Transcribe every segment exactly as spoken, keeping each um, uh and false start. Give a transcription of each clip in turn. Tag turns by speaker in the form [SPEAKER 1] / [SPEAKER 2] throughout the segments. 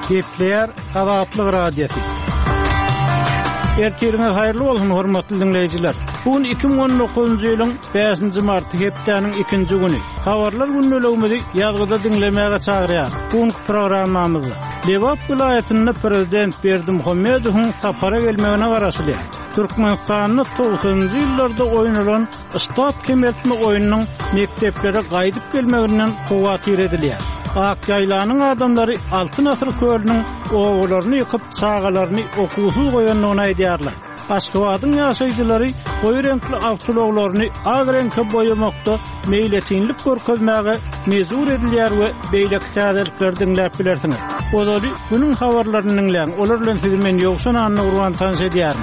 [SPEAKER 1] Gepler Azatlyk Radiosu. Ertiriniz hayırlı bolsun hormatly dinleyijiler. Bugün iki bin on dokuzuncu ýylyň beşinji marty hepdeniň ikinji güni. Habarlar günnülegimizi ýazgyda dinlemäge çagyrýar. Bugünkü programmamyzda Lewap vilayatynyň prezident Berdimuhammedowyň sapara gelmegine garaşly. Türkmenistanyň toğuzuncu ýyllarda oýnanan Istat kemertme oýunynyň mekteplere gaýdyp gelmeginden kuwatyr edilýär. Akyaylanyň adamlary altyn asr körüniň oglaryny ýykyp çağalaryny okuwsuz goýanlygyny aýdýarlar. Aşgabatyň ýaşaýjylary goýy renkli awtologlaryny ag renkde boýamakda meýletinlik görkezmäge mezur edilýär we beýle täzelikler dinläp bilersiňiz. Olary günüň habarlaryny dinleýän, olar bilen sizi men ýoksan anny urwan tanış edýärim.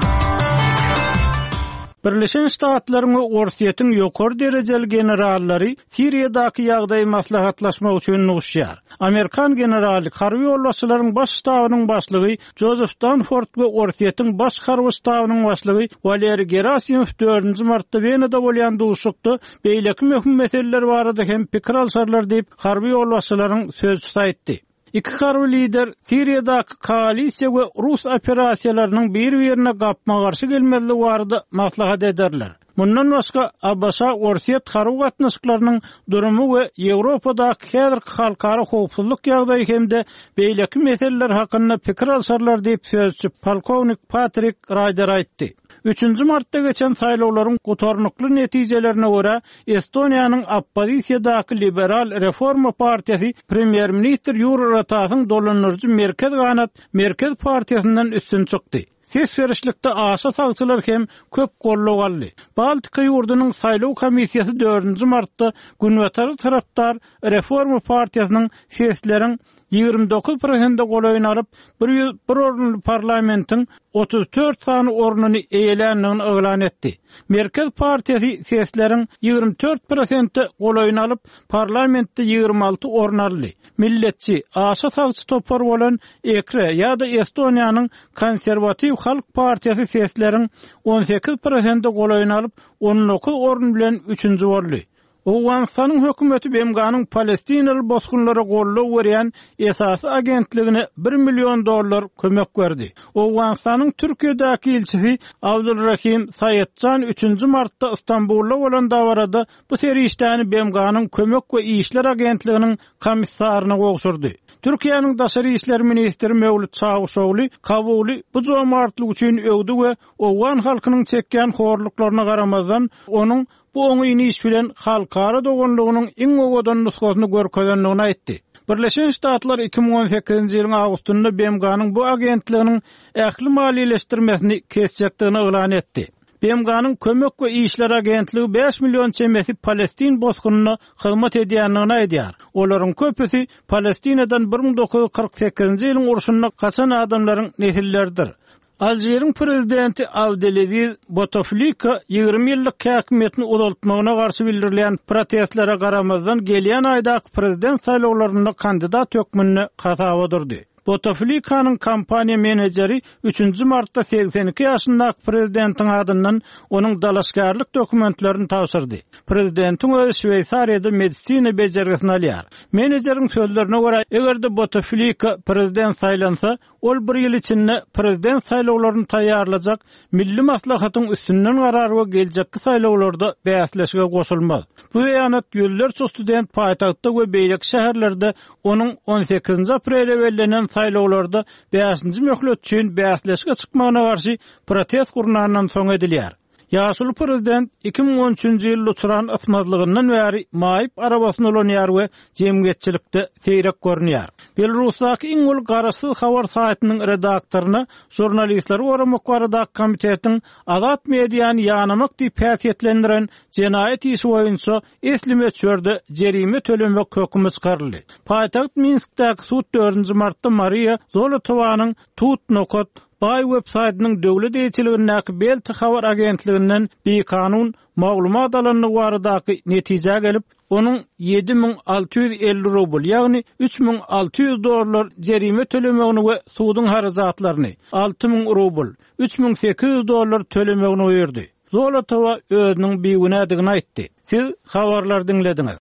[SPEAKER 1] Birleşen Ştatlaryň we Orsiýetiň ýokary derejeli generallary Siriýadaky ýagdaý maslahatlaşmak üçin nuguşýar. Amerikan generali harby ýolbaşçylaryň baş ştabynyň başlygy Joseph Dunford we Orsiýetiň baş harby ştabynyň başlygy Valery Gerasimow dördünji martda Wenada bolýan duşukda beýleki möhüm meseleler barada hem pikir alşarlar diýip harby ýolbaşçylaryň sözçüsi aýtdy. İki harby lider Siriýadaky koalisiýa we Rus operasiýalarynyň bir-birine gapma garşy gelmezligi barada maslahat ederler. Mundan başga Abbasa Orsiýet harby gatnaşyklarynyň durumy we Ýewropadaky häzirki halkara howpsuzlyk ýagdaýy hemde beýleki meseleler hakynda pikir alşarlar diýip sözçü polkownik Patrick Ryder aýtdy. üçünji martda geçen saýlawlaryň gotarnykly netijelerine görä Estoniýanyň oppozisiýadaky Liberal Reforma partiýasy premier minister Juri Ratasyň dolanyrjy merkez ganat merkez partiýasyndan üstün çykdy. Ses verişlikde aşa sagçylar hem köp golluk aldy. Baltika ýurdunyň saýlaw komissiýasy dördünji martda günwetary tarapdar Reforma partiýasynyň sesleriň ýygrimi dokuz prosent golaýyny alyp bir orunly parlamentiň otuz dört sany orunyny eýelenligini oglan etdi. Merkez partiýasy sesleriň ýygrimi dört prosent golaýyny alyp parlamentde ýygrimi alty orun aldy. Milletçi aşa sagçy topar bolan Ekre ýa-da Estoniýanyň konserwatiw halk partiýasy sesleriň on sekiz prosent golaýyny alyp on dokuz orun bilen üçünji boldy. Owganstanyň hökümeti B M G'nyň Palestinaly bosgunlara golluk berýän esasy agentligine bir million dollar kömek berdi. Owganstanyň Türkiýedäki elçisi Abdulrahim Saýetjan üçünji martda Istanbulda bolan dawarada bu serişdäni B M G'nyň kömek we işler agentliginiň komissaryna gowşurdy. Türkiýanyň daşary işler ministri Mevlüt Çavuşoğlu kabuly bu jomartlyk üçin öwdi we Owgan halkynyň çekýän horluklaryna garamazdan onuň bu oňyny iş bilen halkara dogonlugynyň iň owadan nusgasyny görkezenligini aýtdy. Birleşen Ştatlar iki bin on sekizinji ýylyň awgustynda B M G'nyň bu agentliginiň ähli maliýeleşdirmesini kesjekdigini oglan etdi. B M G'nyň kömek we işler agentligi beş million çemesi Palestin bosgunyna hyzmat edýänligini aýdýar. Olaryň köpüsi Palestinadan bir bin dokuz yüz kırk sekizinji ýylyň urşunyna kaçan adamlaryň nesilleridir. Aljeryň prezidenti Abdelaziz Bouteflika ýygrimi ýyllyk häkimetini uzaltmagyna garşy bildirilýän protestlere garamazdan gelýän aýdaky prezident saýlawlaryna kandidat hökmüne hasaba durdy. Bouteflikanyň kampaniýa menejeri üçünji martda seksen iki ýaşyndaky prezidentiň adyndan onuň dalaşgarlyk dokumentlerini tapşyrdy. Prezidentiň öz Şweýsariýada medisina bejergisini alýar. Menejeriň sözlerine görä, egerde Bouteflika prezident saýlansa, ol bir ýyl içinde prezident saýlawlaryny taýýarlajak milli maslahatyň üstünden garar we geljekki saýlawlarda bäsleşige goşulmaz. Bu beýanat ýyllarça student paýtagtda we beýleki şäherlerde onuň on sekizinji aprel ewellenen saýlawlarda beşinji möhlet üçin bäsleşige çykmagyna garşy protest gurnandan soň edilýär. Ýaşuly prezident iki bin on üçünji ýylda uçuran atmazlygyndan bäri maýyp arabasyny olanýar we jemgyýetçilikde seýrek görünýär. Belarusdaky iň ul garaşsyz habar saýtynyň redaktoryna jurnalistler oramak baradaky komitetiň azat mediýany ýanamak diýip häsiýetlendiren jenaýet işi boýunça eslime çörde jerime tölemek hökümi çykaryldy. Paýtagt Minskdäki sud dördünji martda Maria Zolotowanyň Tut Nokot Bay websaytynyň döwlet eýçiligindäki Belti habar agentliginden bir kanun maglumat alanyny baradaky netije gelip, onuň yedi min alty yüz elli rubl, ýagny üç min alty yüz dollar jerime tölemegini we sudyň harazatlaryny alty min rubl, üç min sekiz yüz dollar tölemegini öýürdi. Zolotowa özüniň biýünedigini aýtdy. Siz habarlar dinlediňiz.